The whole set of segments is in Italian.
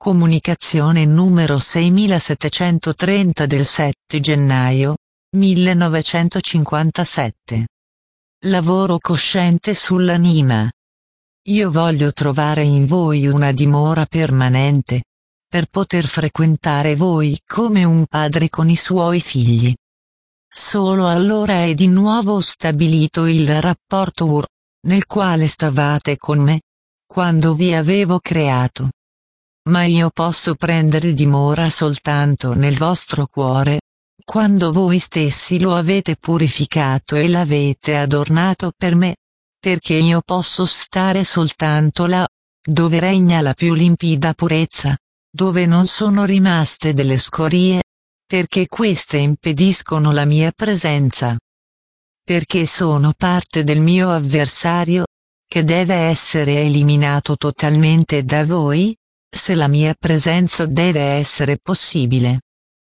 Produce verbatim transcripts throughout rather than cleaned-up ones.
Comunicazione numero seimilasettecentotrenta del sette gennaio millenovecentocinquantasette. Lavoro cosciente sull'anima. Io voglio trovare in voi una dimora permanente, per poter frequentare voi come un padre con i suoi figli. Solo allora è di nuovo stabilito il rapporto U R, nel quale stavate con me, quando vi avevo creato. Ma io posso prendere dimora soltanto nel vostro cuore, quando voi stessi lo avete purificato e l'avete adornato per me, perché io posso stare soltanto là, dove regna la più limpida purezza, dove non sono rimaste delle scorie, perché queste impediscono la mia presenza. Perché sono parte del mio avversario, che deve essere eliminato totalmente da voi, se la mia presenza deve essere possibile.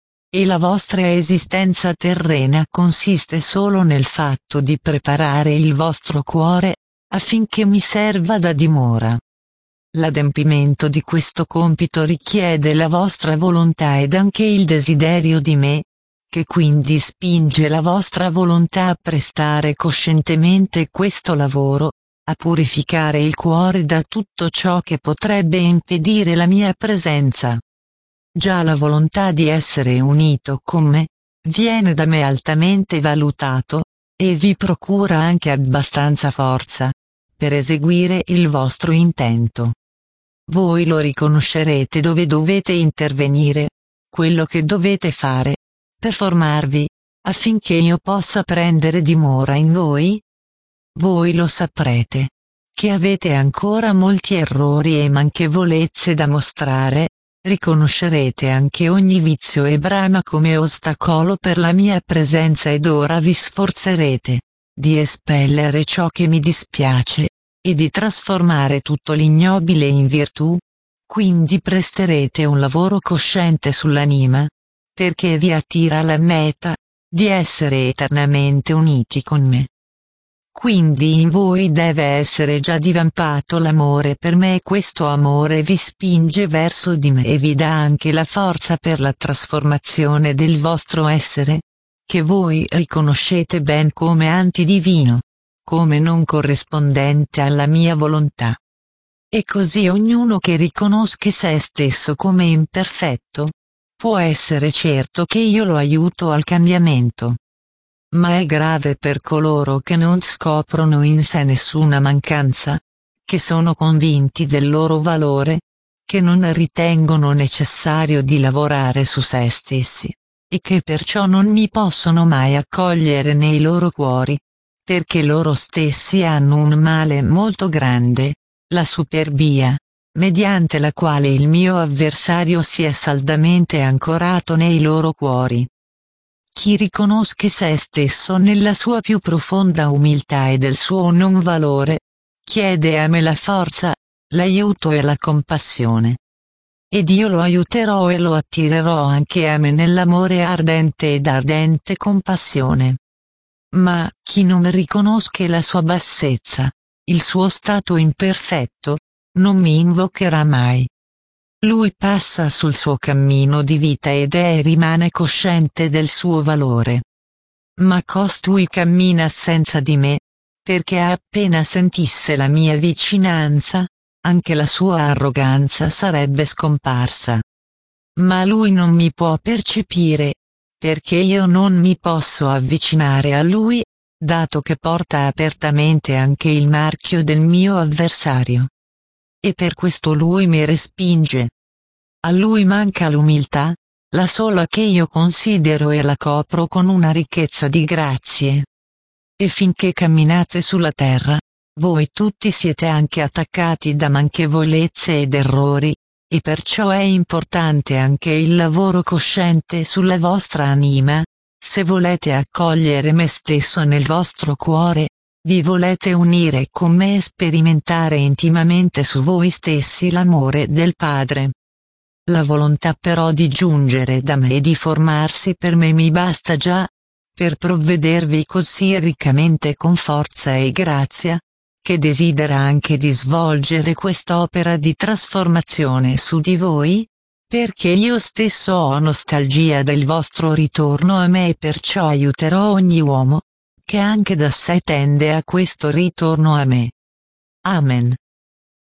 E la vostra esistenza terrena consiste solo nel fatto di preparare il vostro cuore, affinché mi serva da dimora. L'adempimento di questo compito richiede la vostra volontà ed anche il desiderio di me, che quindi spinge la vostra volontà a prestare coscientemente questo lavoro, a purificare il cuore da tutto ciò che potrebbe impedire la mia presenza. Già la volontà di essere unito con me, viene da me altamente valutato, e vi procura anche abbastanza forza, per eseguire il vostro intento. Voi lo riconoscerete dove dovete intervenire, quello che dovete fare, per formarvi, affinché io possa prendere dimora in voi? Voi lo saprete, che avete ancora molti errori e manchevolezze da mostrare, riconoscerete anche ogni vizio e brama come ostacolo per la mia presenza ed ora vi sforzerete di espellere ciò che mi dispiace, e di trasformare tutto l'ignobile in virtù, quindi presterete un lavoro cosciente sull'anima, perché vi attira la meta, di essere eternamente uniti con me. Quindi in voi deve essere già divampato l'amore per me e questo amore vi spinge verso di me e vi dà anche la forza per la trasformazione del vostro essere, che voi riconoscete ben come antidivino, come non corrispondente alla mia volontà. E così ognuno che riconosca se stesso come imperfetto, può essere certo che io lo aiuto al cambiamento. Ma è grave per coloro che non scoprono in sé nessuna mancanza, che sono convinti del loro valore, che non ritengono necessario di lavorare su se stessi, e che perciò non mi possono mai accogliere nei loro cuori, perché loro stessi hanno un male molto grande, la superbia, mediante la quale il mio avversario si è saldamente ancorato nei loro cuori. Chi riconosca se stesso nella sua più profonda umiltà e del suo non valore, chiede a me la forza, l'aiuto e la compassione. Ed io lo aiuterò e lo attirerò anche a me nell'amore ardente ed ardente compassione. Ma chi non riconosca la sua bassezza, il suo stato imperfetto, non mi invocherà mai. Lui passa sul suo cammino di vita ed è e rimane cosciente del suo valore. Ma costui cammina senza di me, perché appena sentisse la mia vicinanza, anche la sua arroganza sarebbe scomparsa. Ma lui non mi può percepire, perché io non mi posso avvicinare a lui, dato che porta apertamente anche il marchio del mio avversario. E per questo lui mi respinge. A lui manca l'umiltà, la sola che io considero e la copro con una ricchezza di grazie. E finché camminate sulla terra, voi tutti siete anche attaccati da manchevolezze ed errori, e perciò è importante anche il lavoro cosciente sulla vostra anima, se volete accogliere me stesso nel vostro cuore, vi volete unire con me e sperimentare intimamente su voi stessi l'amore del Padre. La volontà però di giungere da me e di formarsi per me mi basta già, per provvedervi così riccamente con forza e grazia, che desidera anche di svolgere quest'opera di trasformazione su di voi, perché io stesso ho nostalgia del vostro ritorno a me e perciò aiuterò ogni uomo, che anche da sé tende a questo ritorno a me. Amen.